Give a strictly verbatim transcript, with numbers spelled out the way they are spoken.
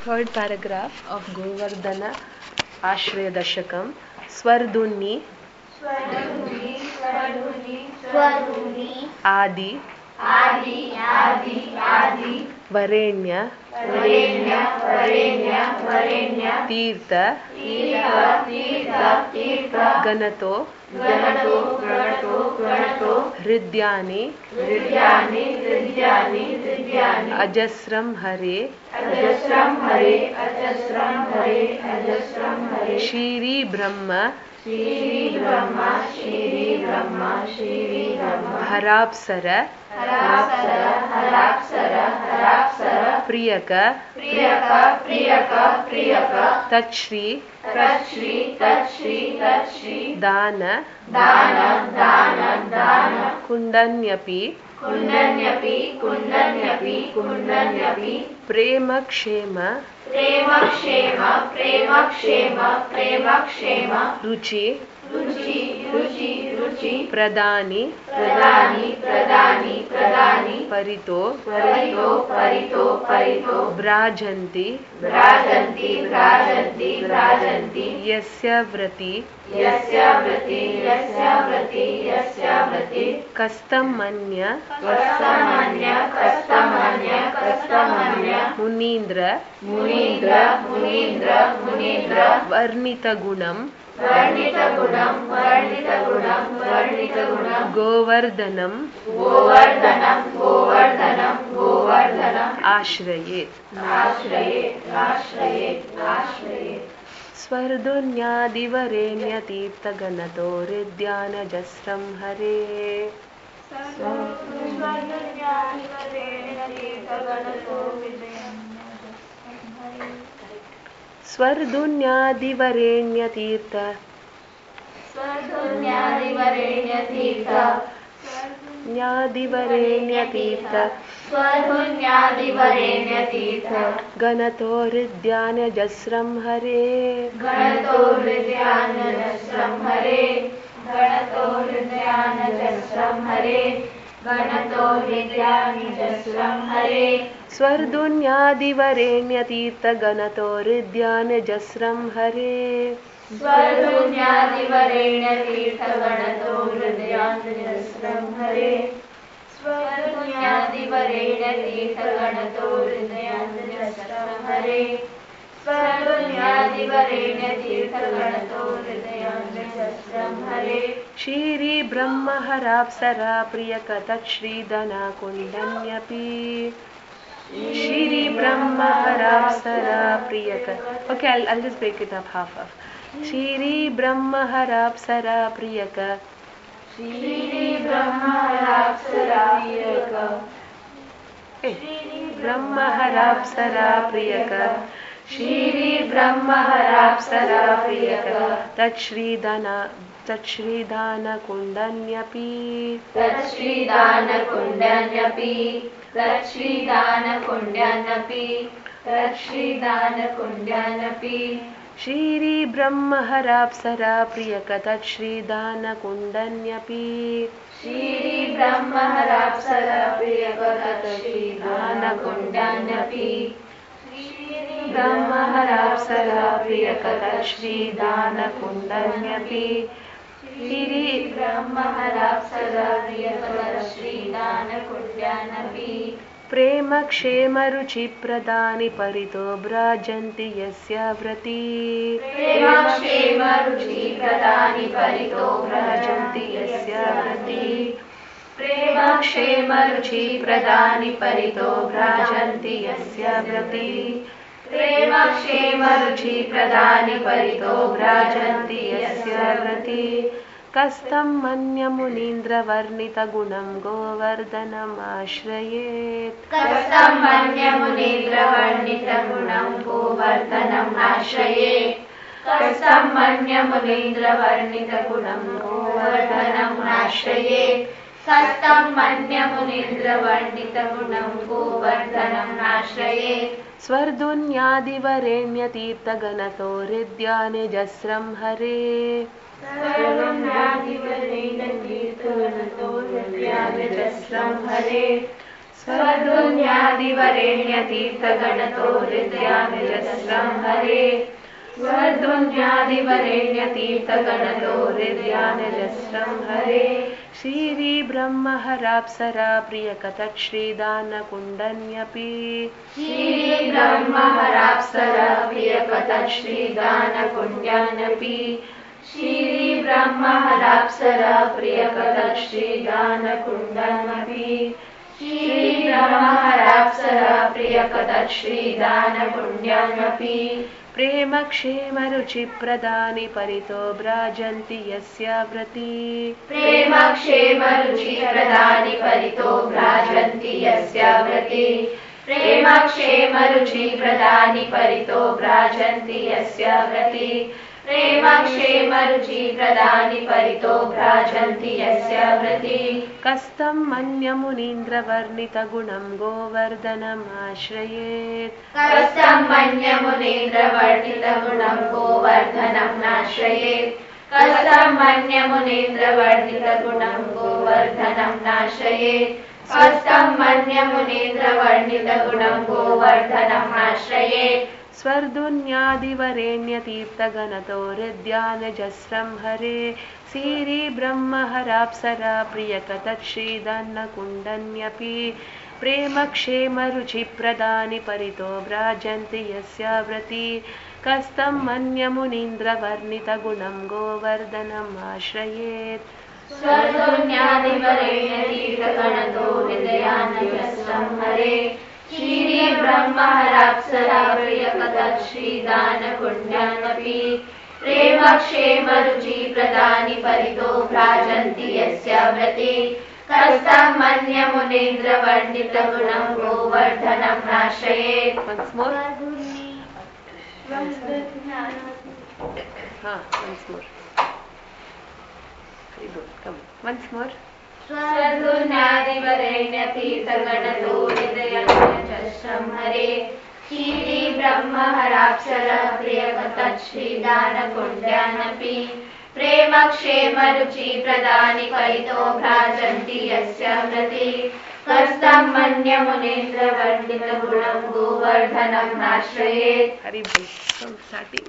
Third paragraph of Govardhana Ashraya Dashakam. Swardhuni Swardhuni, Swardhuni, Swardhuni, Adi Adi, Adi, Adi, Varenya Varenya, Varenya, Varenya, Tirtha Tirtha, Tirtha, Tirtha, Ganato Ganato, Ganato, Ganato, Hridyani Hridyani, Hridyani, Hridyani, Ajasram Hare Ajasram Hare, Ajasram Hare, Ajasram Hare, Shiri Brahma Shri Brahma, Shri Brahma, Shri Brahma, Harapsara Harapsara, Harapsara, Harapsara, Priyaka Priyaka, Priyaka, Priyaka, Tachri Tachri, Tachri, Tachri, Dana Dana, Dana, Dana, Kundanyapi Kundanyapi, Kundanyapi, Kundanyapi, Prema Kshema Prema Kshema, Prema Kshema, Prema Kshema, Ruchi Ruchi, Ruchi, Ruchi, Pradani Pradani, Pradani, Pradani, Parito Parito, Parito, Parito, Vrajanti Vrajanti, Vrajanti, Vrajanti, Yasya Vrati Yasya Vrati, Yasya Vrati, Yasya Vrati, Kastamanya Kastamanya, Kastamanya, Kastamanya, Munindra Munindra, Munindra, Munindra, Varnita Gunam Varnita Gunam, Varnita Gunam, Varnita Gunam, Govardhanam Govardhanam, Govardhanam, Govardhanam, Ashrayet Ashrayet, Ashrayet, Ashrayet. Swardhunyadivarenyatitaganato Hridyana-jasram Hare Swardhunyadivarenyatita Swardhunyadivarenyatita Nyadivarenyatita Swardhunyadivarenyatita Ganato Hridyana-jasram Hare Ganato Hridyana-jasram Hare Ganato Hridyana-jasram Hare Ganato Hridyana-jasram Hare Swardhunyadivarenyatita Ganato Hridyana-jasram Hare Swardhunyadivarenyatita Ganato Hridyana-jasram Hare Swardhunyadivarenyatita Ganato Hridyana-jasram Hare Swardhunyadivarenyatita Ganato Hridyana-jasram Hare Shri Brahma Harapsara Priyakata Shri Dana Kundanyapi Shri Brahma Harapsara Priyakata. Okay, I'll, I'll just break it up half of. Shri Brahma Harapsara Priyaka Shri Brahma Harapsara Priyaka Hey, Brahma Harapsara Priyaka Shri Brahma Harapsara Priyaka Tat Shri Dana Tat Shri Dana Kundanyapi Tat Shri Dana Kundanyapi Tat Shri Dana Kundanyapi Tat Shri Dana Kundanyapi Shri Brahma Harapsara Priyaka Tat Shri Dana Kundanyapi Shri Brahma Harapsara Priyaka Tat Shri Dana Kundanyapi Shri Brahma Harapsara Priyaka Tat Shri Dana Kundanyapi Shri Brahma Harapsara Priyaka Tat Shri Dana Kundanyapi Prema Kshema Ruchi Pradani Parito Brajanti Yasya Vrati Prema Kshema Ruchi Pradani Parito Brajanti Yasya Vrati Prema Kshema Ruchi Pradani Parito Brajanti Yasya Vrati Prema Kshema Ruchi Pradani Parito Brajanti Yasya Vrati Kastam Manya Munindra Varnita Gunam Govardhanam Ashrayet Kastam Manya Munindra Varnita Gunam Govardhanam Ashrayet Kastam Manya Munindra Varnita Gunam Govardhanam Ashrayet Kastam Manya Munindra Varnita Gunam Govardhanam Ashrayet Swardhunyadivarenyatita Ganato Hridyana-jasram Hare Swardhunyadivarenyatita Ganato Hridyana-jasram Hare स्वदुन्यादिवरेण्यतीर्थगणतो हृदयानिजस्रं हरे स्वदुन्यादिवरेण्यतीर्थगणतो हृदयानिजस्रं हरे श्री ब्रह्महराप्सरा प्रियकतच्छ्रीदानकुण्डन्यपि श्री ब्रह्महराप्सरा प्रियकतच्छ्रीदानकुण्डन्यपि श्री ब्रह्महराप्सरा प्रियकतच्छ्रीदानकुण्डन्यपि श्री ब्रह्महराप्सरा प्रियकतच्छ्रीदानकुण्डन्यपि प्रेम क्षेम रुचि प्रदानि परितो भ्राजन्ति यस्याव्रती प्रेम क्षेम रुचि प्रदानि परितो भ्राजन्ति यस्याव्रती प्रेम क्षेम रुचि प्रदानि परितो भ्राजन्ति यस्याव्रती प्रेम क्षेम रुचि प्रदानि परितो भ्राजन्ति यस्याव्रती कस्तं मन्यमुनीन्द्रवर्णितगुणं गोवर्धनम् आश्रयेत् कस्तं मन्यमुनीन्द्रवर्णितगुणं गोवर्धनं नाश्रयेत् कस्तं मन्यमुनीन्द्रवर्णितगुणं गोवर्धनं नाश्रयेत् कस्तं मन्यमुनीन्द्रवर्णितगुणं गोवर्धनं नाश्रयेत् स्वर्धुन्यादिवरेण्यतीर्थगणतो हृद्यानजस्रं हरे श्री ब्रह्महराप्सरा प्रियकतच्छ्रीदानकुण्डन्यपि प्रेम क्षेम रुचि प्रदानि परितो भ्राजन्ति यस्याव्रती कस्तं मन्यमुनीन्द्रवर्णितगुणं गोवर्धनम् आश्रयेत् स्वदुन्यादिवरेण्यतीर्थगणतो हृदयानिजस्रं हरे श्री ब्रह्महराप्सरा प्रियकतच्छ्रीदानकुण्डन्यपि प्रेम क्षेम रुचि प्रदानि परितो भ्राजन्ति यस्याव्रती कस्तं मन्यमुनीन्द्रवर्णितगुणं गोवर्धनं नाश्रयेत् Once more. हाँ, once more. Very good. Come. Once more. स्वदुन्यादिवरेण्यतीर्थगणतो हृदयानिजस्रं हरे श्री ब्रह्महराप्सरा प्रियकतच्छ्रीदानकुण्डन्यपि प्रेम क्षेम रुचि प्रदानि परितो भ्राजन्ति यस्याव्रती कस्तं मन्यमुनीन्द्रवर्णितगुणं गोवर्धनं नाश्रयेत्. Hari Bol. From starting.